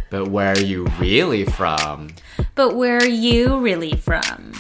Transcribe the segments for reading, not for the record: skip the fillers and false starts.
But where are you really from? But where are you really from?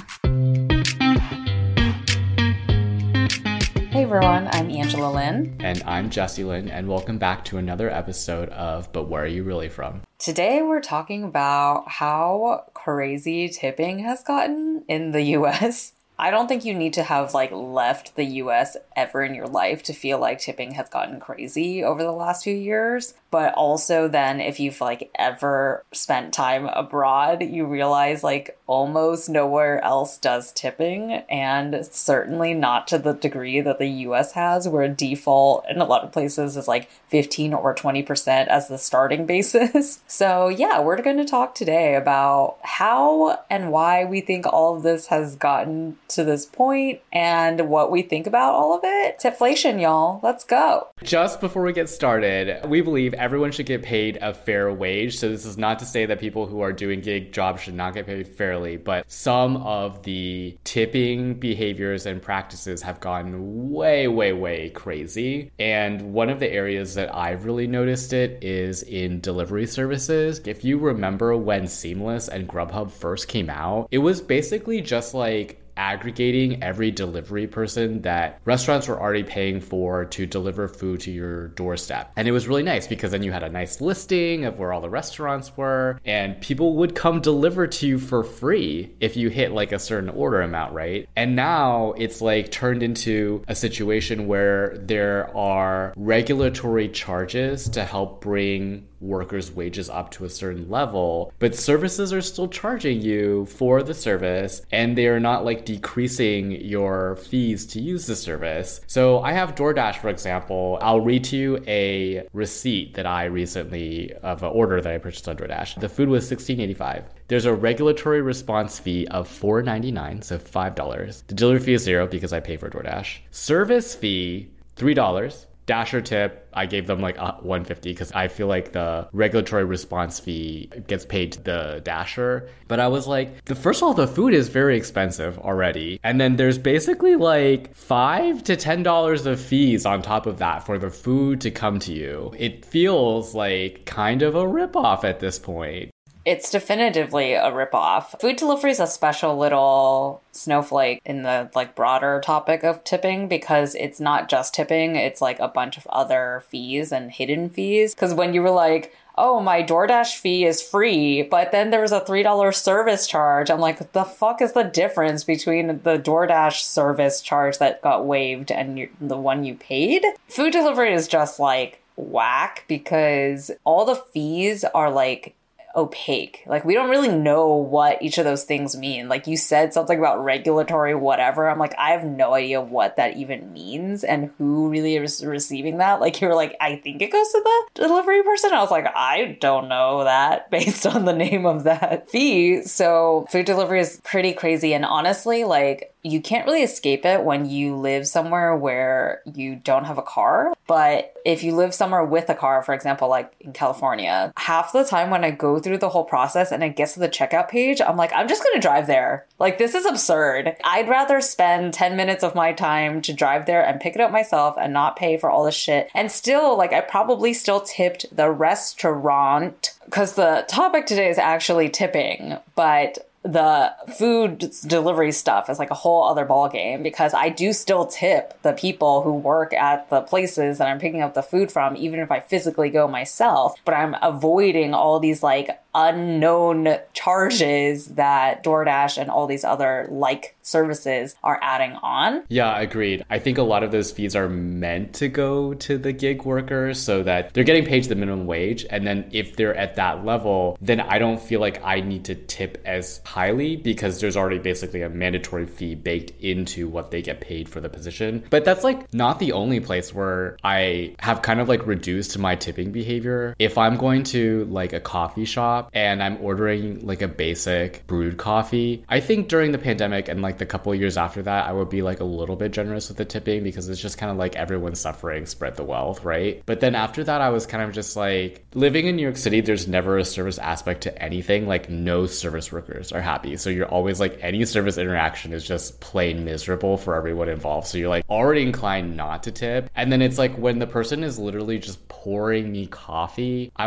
Hey everyone, I'm Angela Lynn. And I'm Jesse Lynn, and welcome back to another episode of But Where Are You Really From? Today we're talking about how crazy tipping has gotten in the US. I don't think you need to have left the US ever in your life to feel like tipping has gotten crazy over the last few years. But also then if you've ever spent time abroad, you realize almost nowhere else does tipping, and certainly not to the degree that the US has, where default in a lot of places is 15 or 20% as the starting basis. So yeah, we're going to talk today about how and why we think all of this has gotten to this point and what we think about all of it. Tipflation, y'all. Let's go. Just before we get started, we believe everyone should get paid a fair wage. So this is not to say that people who are doing gig jobs should not get paid fairly, but some of the tipping behaviors and practices have gone way crazy. And one of the areas that I've really noticed it is in delivery services. If you remember when Seamless and Grubhub first came out, it was basically just aggregating every delivery person that restaurants were already paying for to deliver food to your doorstep. And it was really nice because then you had a nice listing of where all the restaurants were, and people would come deliver to you for free if you hit a certain order amount, right? And now it's turned into a situation where there are regulatory charges to help bring workers' wages up to a certain level, but services are still charging you for the service, and they are not decreasing your fees to use the service. So I have DoorDash, for example. I'll read to you a receipt that I recently of an order that I purchased on DoorDash. The food was $16.85. There's a regulatory response fee of $4.99, so $5. The delivery fee is $0 because I pay for DoorDash. Service fee, $3. Dasher tip, I gave them $1.50 because I feel the regulatory response fee gets paid to the Dasher. But I was first of all, the food is very expensive already. And then there's basically $5 to $10 of fees on top of that for the food to come to you. It feels kind of a ripoff at this point. It's definitively a ripoff. Food delivery is a special little snowflake in the broader topic of tipping, because it's not just tipping, it's a bunch of other fees and hidden fees. Because when you were oh, my DoorDash fee is free, but then there was a $3 service charge. I'm the fuck is the difference between the DoorDash service charge that got waived and the one you paid? Food delivery is just whack, because all the fees are opaque. We don't really know what each of those things mean. You said something about regulatory whatever. I'm I have no idea what that even means and who really is receiving that. You're I think it goes to the delivery person. I was I don't know that based on the name of that fee. So food delivery is pretty crazy. And honestly, you can't really escape it when you live somewhere where you don't have a car. But if you live somewhere with a car, for example, in California, half the time when I go through the whole process and it gets to the checkout page, I'm I'm just going to drive there. This is absurd. I'd rather spend 10 minutes of my time to drive there and pick it up myself and not pay for all this shit. And still, I probably still tipped the restaurant, because the topic today is actually tipping, but the food delivery stuff is a whole other ballgame, because I do still tip the people who work at the places that I'm picking up the food from, even if I physically go myself. But I'm avoiding all these unknown charges that DoorDash and all these other services are adding on. Yeah, agreed. I think a lot of those fees are meant to go to the gig workers so that they're getting paid the minimum wage. And then if they're at that level, then I don't feel I need to tip as highly, because there's already basically a mandatory fee baked into what they get paid for the position. But that's not the only place where I have kind of reduced my tipping behavior. If I'm going to a coffee shop and I'm ordering a basic brewed coffee, I think during the pandemic and the couple of years after that, I would be a little bit generous with the tipping, because it's just kind of everyone's suffering, spread the wealth, right? But then after that, I was kind of just living in New York City, there's never a service aspect to anything. No service workers are happy. So you're always any service interaction is just plain miserable for everyone involved. So you're already inclined not to tip. And then it's when the person is literally just pouring me coffee, I'm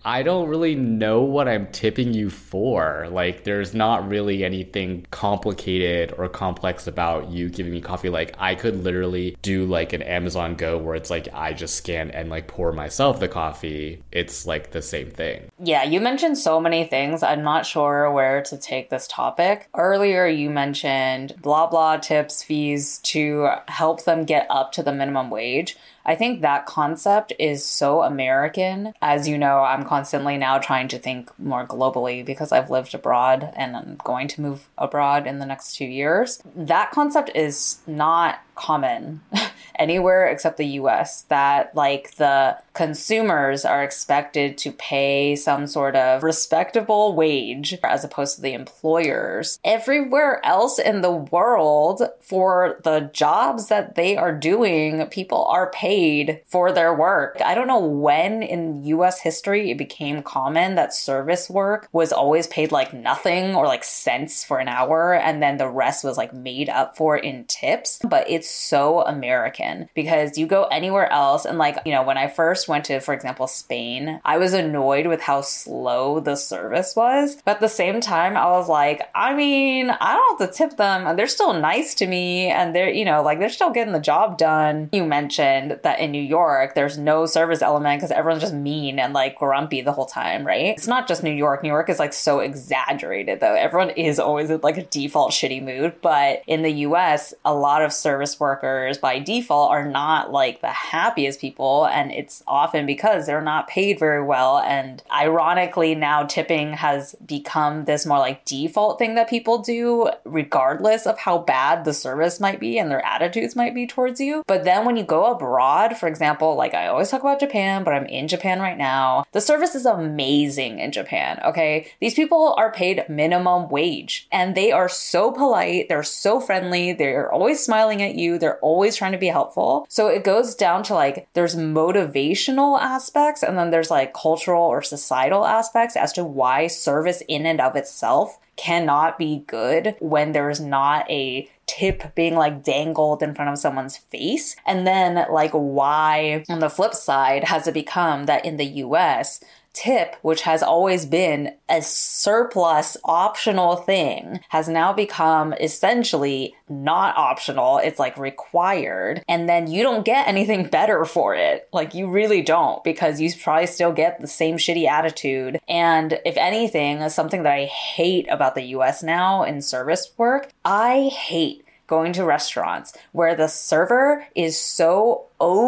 I don't really know what I'm tipping you for. Like, there's not really anything complicated or complex about you giving me coffee. Like, I could literally do like an Amazon Go where it's like I just scan and like pour myself the coffee. It's like the same thing. Yeah, you mentioned so many things. I'm not sure where to take this topic. Earlier, you mentioned blah blah tips, fees to help them get up to the minimum wage. I think that concept is so American. As you know, I'm constantly now trying to think more globally because I've lived abroad and I'm going to move abroad in the next 2 years. That concept is not common anywhere except the US, that like the consumers are expected to pay some sort of respectable wage as opposed to the employers. Everywhere else in the world, for the jobs that they are doing, people are paid for their work. I don't know when in US history it became common that service work was always paid like nothing or like cents for an hour, and then the rest was like made up for in tips. But it's so American because you go anywhere else, and like, you know, when I first went to, for example, Spain, I was annoyed with how slow the service was. But at the same time, I was like, I mean, I don't have to tip them. They're still nice to me, and they're, you know, like they're still getting the job done. You mentioned that in New York, there's no service element because everyone's just mean and like grumpy the whole time, right? It's not just New York. New York is like so exaggerated though. Everyone is always in like a default shitty mood. But in the US, a lot of service workers by default are not like the happiest people, and it's often because they're not paid very well. And ironically, now tipping has become this more like default thing that people do regardless of how bad the service might be and their attitudes might be towards you. But then when you go abroad, for example, like I always talk about Japan, but I'm in Japan right now, the service is amazing in Japan, okay? These people are paid minimum wage and they are so polite, they're so friendly, they're always smiling at you, they're always trying to be helpful. So it goes down to like, there's motivational aspects and then there's like cultural or societal aspects as to why service in and of itself cannot be good when there's not a tip being like dangled in front of someone's face. And then like why on the flip side has it become that in the US, tip, which has always been a surplus optional thing, has now become essentially not optional. It's like required. And then you don't get anything better for it. Like you really don't, because you probably still get the same shitty attitude. And if anything, something that I hate about the US now in service work, I hate going to restaurants where the server is so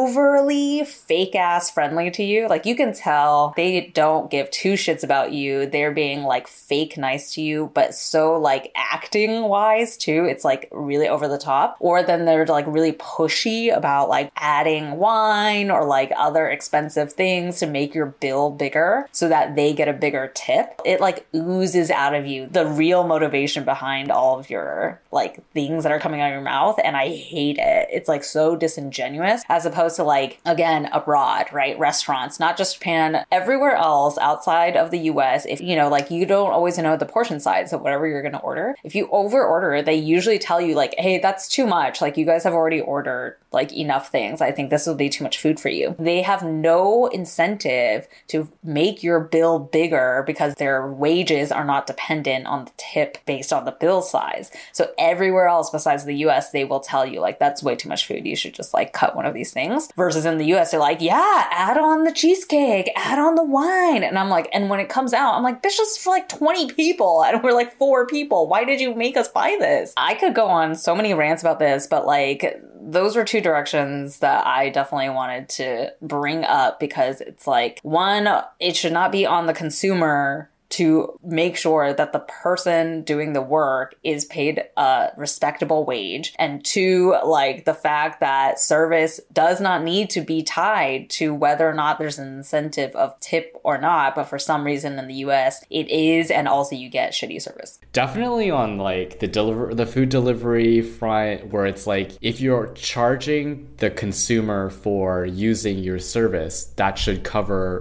overly fake ass friendly to you. Like you can tell they don't give two shits about you. They're being like fake nice to you, but so like acting wise too. It's like really over the top. Or then they're like really pushy about like adding wine or like other expensive things to make your bill bigger so that they get a bigger tip. It like oozes out of you the real motivation behind all of your like things that are coming out of your mouth. And I hate it. It's like so disingenuous as opposed to like, again, abroad, right? Restaurants, not just Japan, everywhere else outside of the US. If, you know, like you don't always know the portion size of whatever you're going to order. If you over order, they usually tell you like, hey, that's too much. Like you guys have already ordered like enough things. I think this will be too much food for you. They have no incentive to make your bill bigger because their wages are not dependent on the tip based on the bill size. So everywhere else besides the US, they will tell you like, that's way too much food. You should just like cut one of these things. Versus in the US, they're like, yeah, add on the cheesecake, add on the wine. And I'm like, and when it comes out, I'm like, this is for like 20 people and we're like 4 people. Why did you make us buy this? I could go on so many rants about this, but like those were 2 directions that I definitely wanted to bring up because it's like, one, it should not be on the consumer to make sure that the person doing the work is paid a respectable wage. And 2, like the fact that service does not need to be tied to whether or not there's an incentive of tip or not. But for some reason in the US, it is. And also you get shitty service. Definitely on like the food delivery front, where it's like, if you're charging the consumer for using your service, that should cover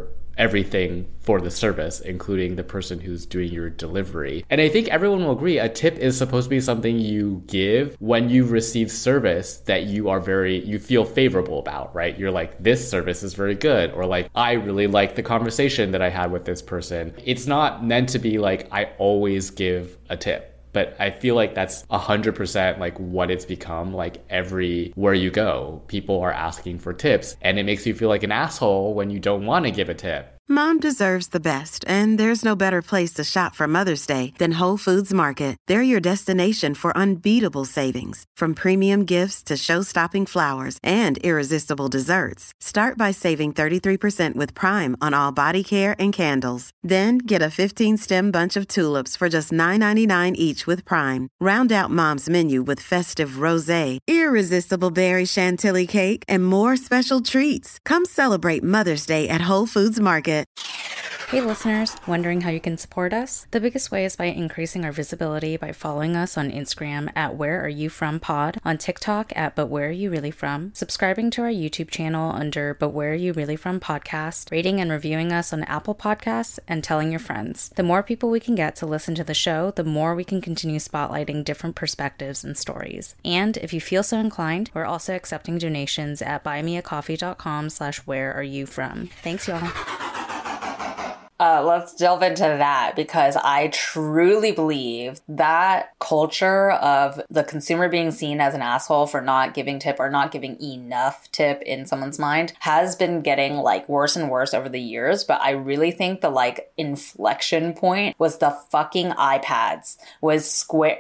everything for the service, including the person who's doing your delivery. And I think everyone will agree a tip is supposed to be something you give when you receive service that you feel favorable about, right? You're like, this service is very good, or like, I really like the conversation that I had with this person. It's not meant to be like, I always give a tip. But I feel like that's 100% like what it's become. Like everywhere you go, people are asking for tips, and it makes you feel like an asshole when you don't want to give a tip. Mom deserves the best, and there's no better place to shop for Mother's Day than Whole Foods Market. They're your destination for unbeatable savings, from premium gifts to show-stopping flowers and irresistible desserts. Start by saving 33% with Prime on all body care and candles. Then get a 15-stem bunch of tulips for just $9.99 each with Prime. Round out Mom's menu with festive rosé, irresistible berry chantilly cake, and more special treats. Come celebrate Mother's Day at Whole Foods Market. Hey listeners, wondering how you can support us? The biggest way is by increasing our visibility by following us on Instagram at Where Are You From Pod, on TikTok at But Where Are You Really From, subscribing to our YouTube channel under But Where Are You Really From Podcast, rating and reviewing us on Apple Podcasts, and telling your friends. The more people we can get to listen to the show, the more we can continue spotlighting different perspectives and stories. And if you feel so inclined, we're also accepting donations at buymeacoffee.com/whereareyouFrom. Thanks, y'all. Let's delve into that, because I truly believe that culture of the consumer being seen as an asshole for not giving tip or not giving enough tip in someone's mind has been getting like worse and worse over the years. But I really think the like inflection point was the fucking iPads. Was Square.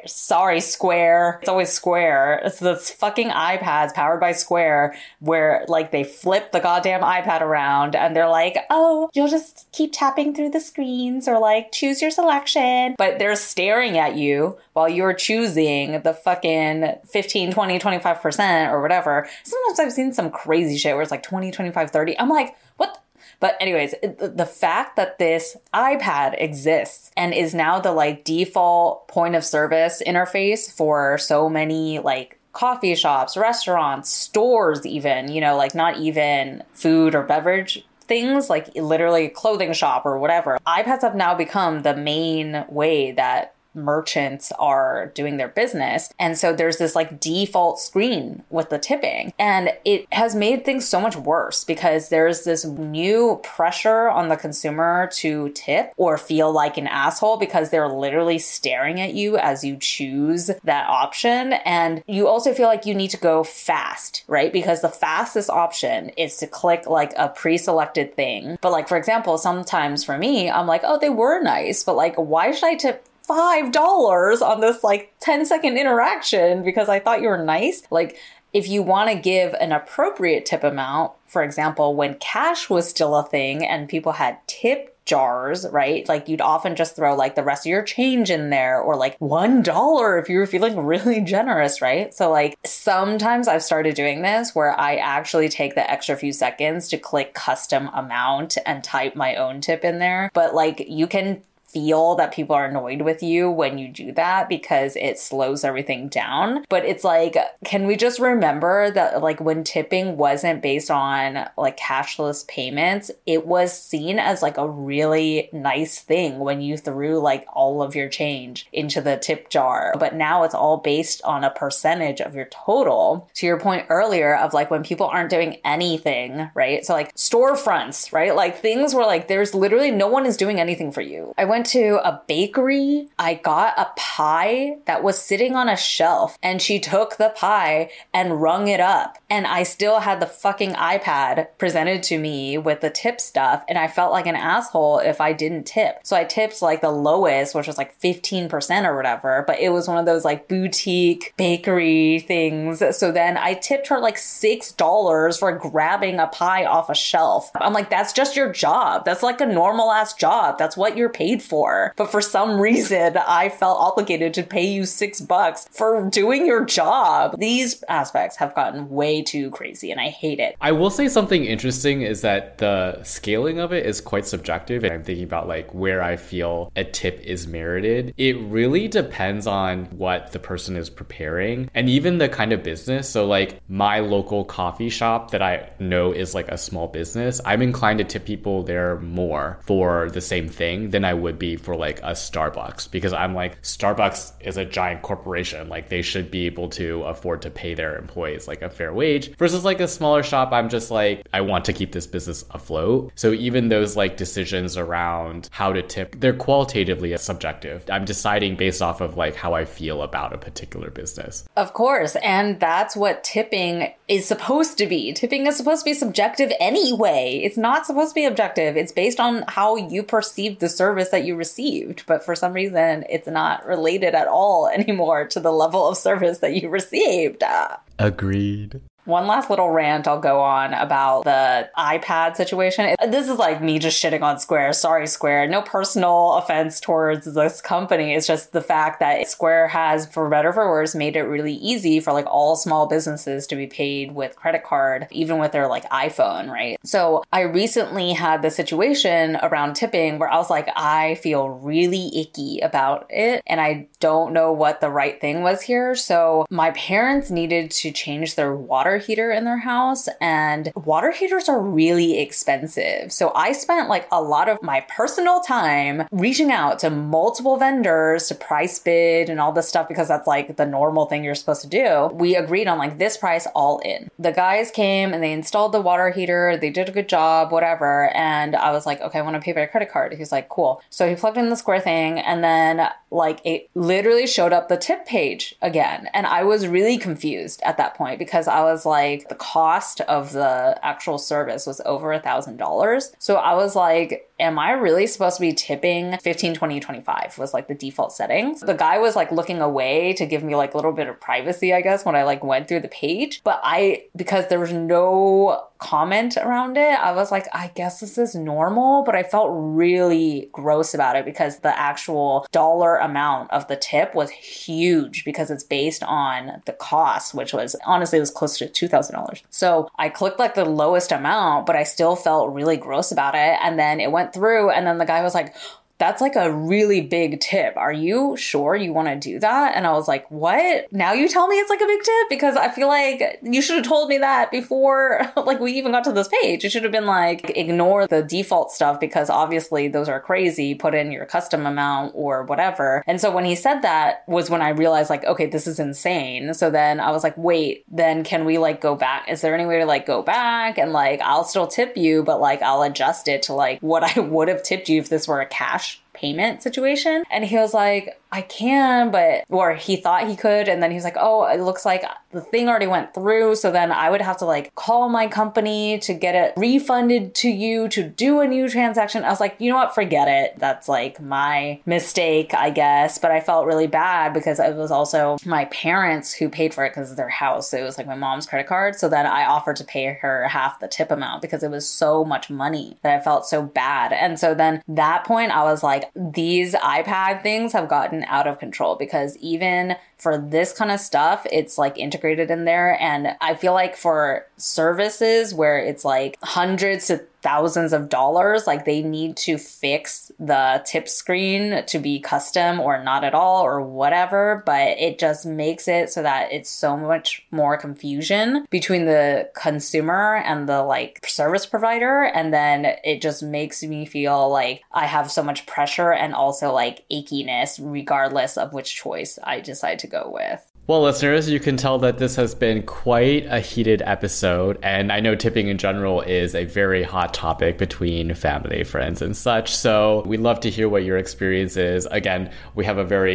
It's always Square. It's the fucking iPads powered by Square, where like they flip the goddamn iPad around and they're like, oh, you'll just keep tapping through the screens, or like choose your selection, but they're staring at you while you're choosing the fucking 15, 20, 25% or whatever. Sometimes I've seen some crazy shit where it's like 20, 25, 30. I'm like, what? But anyways, the fact that this iPad exists and is now the like default point of service interface for so many like coffee shops, restaurants, stores, even, you know, like not even food or beverage things, like literally a clothing shop or whatever. iPads have now become the main way that merchants are doing their business. And so there's this like default screen with the tipping, and it has made things so much worse because there's this new pressure on the consumer to tip or feel like an asshole because they're literally staring at you as you choose that option. And you also feel like you need to go fast, right? Because the fastest option is to click like a pre-selected thing. But like, for example, sometimes for me, I'm like, oh, they were nice, but like, why should I tip $5 on this like 10-second interaction because I thought you were nice? Like, if you want to give an appropriate tip amount, for example, when cash was still a thing and people had tip jars, right? Like you'd often just throw like the rest of your change in there, or like $1 if you were feeling really generous, right? So like sometimes I've started doing this where I actually take the extra few seconds to click custom amount and type my own tip in there. But like you can feel that people are annoyed with you when you do that because it slows everything down. But it's like, can we just remember that like when tipping wasn't based on like cashless payments, it was seen as like a really nice thing when you threw like all of your change into the tip jar. But now it's all based on a percentage of your total. To your point earlier of like when people aren't doing anything, right? So like storefronts, right? Like things where like there's literally no one is doing anything for you. I went to a bakery. I got a pie that was sitting on a shelf, and she took the pie and rung it up. And I still had the fucking iPad presented to me with the tip stuff. And I felt like an asshole if I didn't tip. So I tipped like the lowest, which was like 15% or whatever. But it was one of those like boutique bakery things. So then I tipped her like $6 for grabbing a pie off a shelf. I'm like, that's just your job. That's like a normal ass job. That's what you're paid paid for. But for some reason, I felt obligated to pay you $6 for doing your job. These aspects have gotten way too crazy and I hate it. I will say something interesting is that the scaling of it is quite subjective. And I'm thinking about like where I feel a tip is merited. It really depends on what the person is preparing and even the kind of business. So like my local coffee shop that I know is like a small business, I'm inclined to tip people there more for the same thing than I would be for like a Starbucks, because I'm like, Starbucks is a giant corporation. Like they should be able to afford to pay their employees like a fair wage, versus like a smaller shop. I'm just like, I want to keep this business afloat. So even those like decisions around how to tip, they're qualitatively subjective. I'm deciding based off of like how I feel about a particular business. Of course. And that's what tipping is supposed to be. Tipping is supposed to be subjective anyway. It's not supposed to be objective. It's based on how you perceive the service that you received. But for some reason, it's not related at all anymore to the level of service that you received. Agreed. One last little rant I'll go on about the iPad situation. This is like me just shitting on Square. Sorry, Square. No personal offense towards this company. It's just the fact that Square has, for better or for worse, made it really easy for like all small businesses to be paid with credit card, even with their like iPhone, right? So I recently had the situation around tipping where I was like, I feel really icky about it and I don't know what the right thing was here. So my parents needed to change their water heater in their house, and water heaters are really expensive. So I spent like a lot of my personal time reaching out to multiple vendors to price bid and all this stuff, because that's like the normal thing you're supposed to do. We agreed on like this price all in. The guys came and they installed the water heater. They did a good job, whatever. And I was like, okay, I want to pay by credit card. He's like, cool. So he plugged in the Square thing, and then like it literally showed up the tip page again. And I was really confused at that point because I was like, the cost of the actual service was over $1,000. So I was like, am I really supposed to be tipping 15, 20, 25 was like the default settings. The guy was like looking away to give me like a little bit of privacy, I guess, when I like went through the page. But because there was no comment around it, I was like, I guess this is normal, but I felt really gross about it because the actual dollar amount of the tip was huge because it's based on the cost, which was honestly, it was close to $2,000. So I clicked like the lowest amount, but I still felt really gross about it. And then it went through, and then the guy was like, that's like a really big tip. Are you sure you want to do that? And I was like, what? Now you tell me it's like a big tip? Because I feel like you should have told me that before like we even got to this page. It should have been like, ignore the default stuff because obviously those are crazy. Put in your custom amount or whatever. And so when he said that was when I realized like, okay, this is insane. So then I was like, wait, then can we like go back? Is there any way to like go back and like, I'll still tip you, but like I'll adjust it to like what I would have tipped you if this were a cash payment situation? And he was like, I can, or he thought he could. And then he was like, oh, it looks like the thing already went through. So then I would have to like call my company to get it refunded to you to do a new transaction. I was like, you know what? Forget it. That's like my mistake, I guess. But I felt really bad because it was also my parents who paid for it because of their house. So it was like my mom's credit card. So then I offered to pay her half the tip amount because it was so much money that I felt so bad. And so then that point I was like, these iPad things have gotten out of control because even for this kind of stuff, it's like integrated in there. And I feel like for services where it's like hundreds to thousands of dollars, like they need to fix the tip screen to be custom or not at all or whatever. But it just makes it so that it's so much more confusion between the consumer and the like service provider. And then it just makes me feel like I have so much pressure and also like achiness regardless of which choice I decide to go with. Well, listeners, you can tell that this has been quite a heated episode, and I know tipping in general is a very hot topic between family, friends, and such, so we'd love to hear what your experience is. Again, we have a very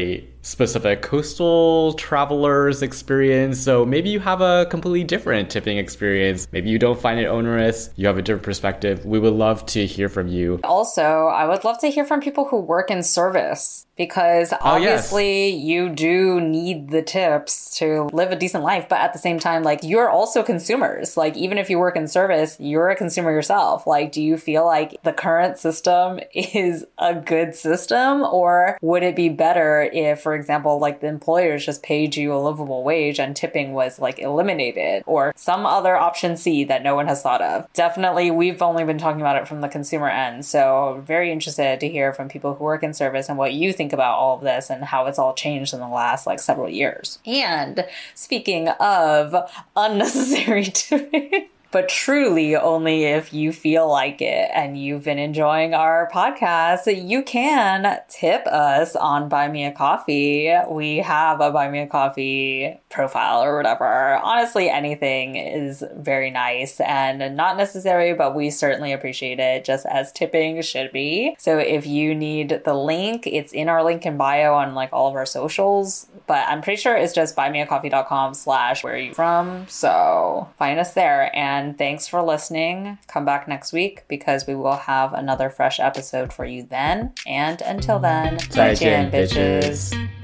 specific coastal travelers experience. So maybe you have a completely different tipping experience. Maybe you don't find it onerous. You have a different perspective. We would love to hear from you. Also, I would love to hear from people who work in service, because obviously you do need the tips to live a decent life. But at the same time, like, you're also consumers. Like, even if you work in service, you're a consumer yourself. Like, do you feel like the current system is a good system? Or would it be better if, for example, like the employers just paid you a livable wage and tipping was like eliminated, or some other option C that no one has thought of? Definitely, we've only been talking about it from the consumer end. So very interested to hear from people who work in service and what you think about all of this and how it's all changed in the last like several years. And speaking of unnecessary tipping, but truly only if you feel like it and you've been enjoying our podcast, you can tip us on Buy Me a Coffee. We have a Buy Me a Coffee profile or whatever. Honestly, anything is very nice and not necessary, but we certainly appreciate it, just as tipping should be. So if you need the link, it's in our link in bio on like all of our socials, but I'm pretty sure it's just buymeacoffee.com/where-are-you-from. So find us there. And thanks for listening. Come back next week because we will have another fresh episode for you then. And until then, 再见, bitches.